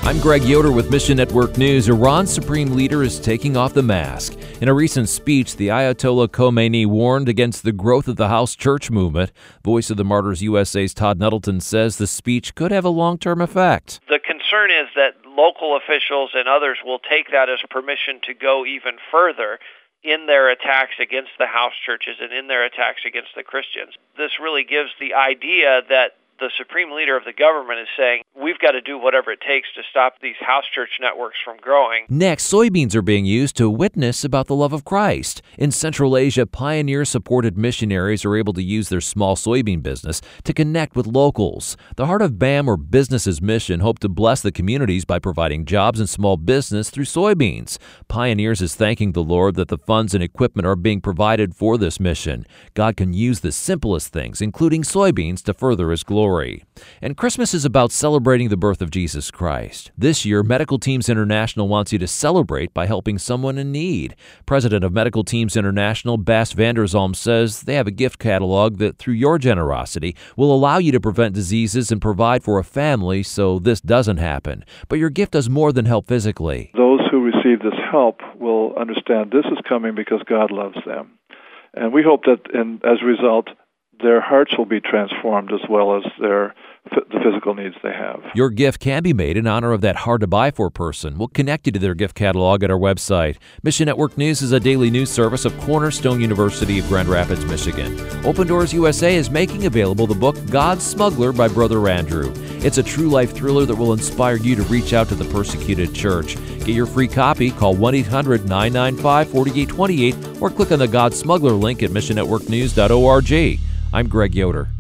I'm Greg Yoder with Mission Network News. Iran's supreme leader is taking off the mask. In a recent speech, the Ayatollah Khomeini warned against the growth of the house church movement. Voice of the Martyrs USA's Todd Nettleton says the speech could have a long-term effect. The concern is that local officials and others will take that as permission to go even further in their attacks against the house churches and in their attacks against the Christians. This really gives the idea that the supreme leader of the government is saying, we've got to do whatever it takes to stop these house church networks from growing. Next, soybeans are being used to witness about the love of Christ. In Central Asia, pioneer-supported missionaries are able to use their small soybean business to connect with locals. The Heart of BAM, or Business's mission, hope to bless the communities by providing jobs and small business through soybeans. Pioneers is thanking the Lord that the funds and equipment are being provided for this mission. God can use the simplest things, including soybeans, to further His glory. And Christmas is about celebrating the birth of Jesus Christ. This year, Medical Teams International wants you to celebrate by helping someone in need. President of Medical Teams International, Bas van der Zalm, says they have a gift catalog that, through your generosity, will allow you to prevent diseases and provide for a family so this doesn't happen. But your gift does more than help physically. Those who receive this help will understand this is coming because God loves them. And we hope that, as a result, their hearts will be transformed as well as the physical needs they have. Your gift can be made in honor of that hard-to-buy-for person. We'll connect you to their gift catalog at our website. Mission Network News is a daily news service of Cornerstone University of Grand Rapids, Michigan. Open Doors USA is making available the book God's Smuggler by Brother Andrew. It's a true-life thriller that will inspire you to reach out to the persecuted church. Get your free copy, call 1-800-995-4828, or click on the God Smuggler link at missionnetworknews.org. I'm Greg Yoder.